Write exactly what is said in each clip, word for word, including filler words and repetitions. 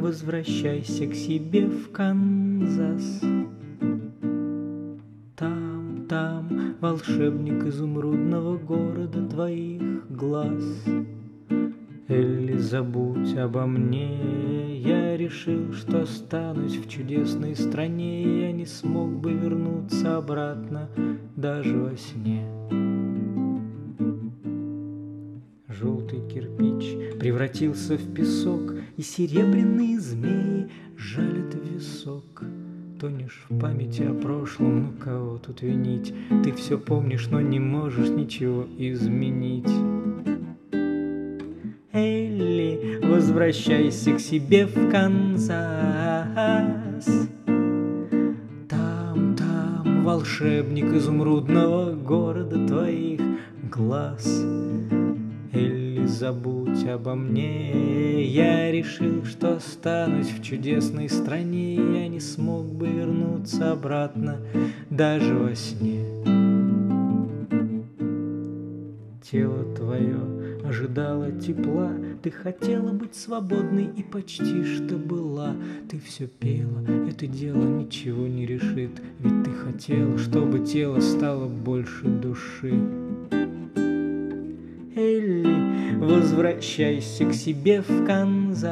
возвращайся к себе в Канзас. Там, там волшебник изумрудного города твоих глаз. Элли, забудь обо мне, я решил, что останусь в чудесной стране, и я не смог бы вернуться обратно даже во сне. Желтый кирпич превратился в песок, и серебряные змеи жалят в висок. Тонешь в памяти о прошлом, ну кого тут винить? Ты все помнишь, но не можешь ничего изменить. Элли, возвращайся к себе в Канзас. Там, там волшебник изумрудного города твоих глаз. Элли, забудь обо мне, я решил, что останусь в чудесной стране, и я не смог бы вернуться обратно даже во сне. Тело твое ожидало тепла, ты хотела быть свободной и почти что была. Ты все пела, это дело ничего не решит, ведь ты хотела, чтобы тело стало больше души. Элли, возвращайся к себе в Канзас.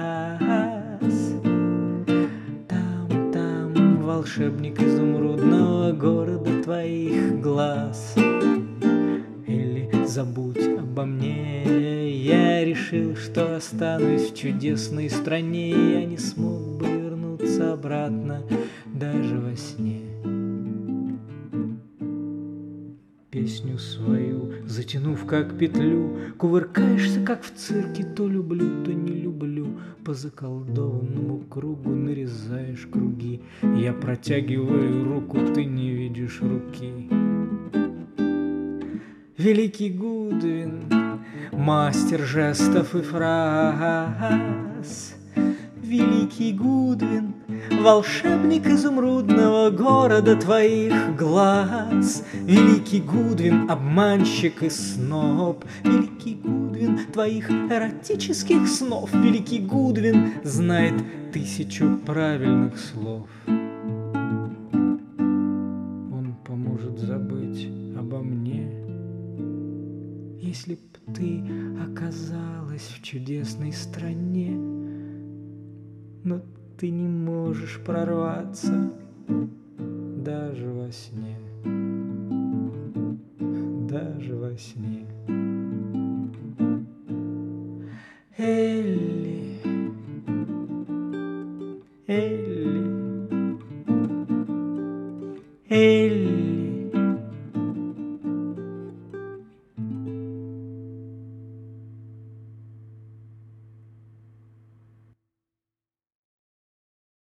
Там, там волшебник изумрудного города твоих глаз. Элли, забудь обо мне, я решил, что останусь в чудесной стране, и я не смог бы вернуться обратно даже во сне. Песню свою затянув как петлю, кувыркаешься, как в цирке, то люблю, то не люблю. По заколдованному кругу нарезаешь круги. Я протягиваю руку, ты не видишь руки. Великий Гудвин, мастер жестов и фраз. Великий Гудвин, волшебник изумрудного города твоих глаз. Великий Гудвин, обманщик и сноб. Великий Гудвин, твоих эротических снов. Великий Гудвин знает тысячу правильных слов. Он поможет забыть обо мне, если б ты оказалась в чудесной стране. Но ты не можешь прорваться даже во сне, даже во сне. Элли, Элли.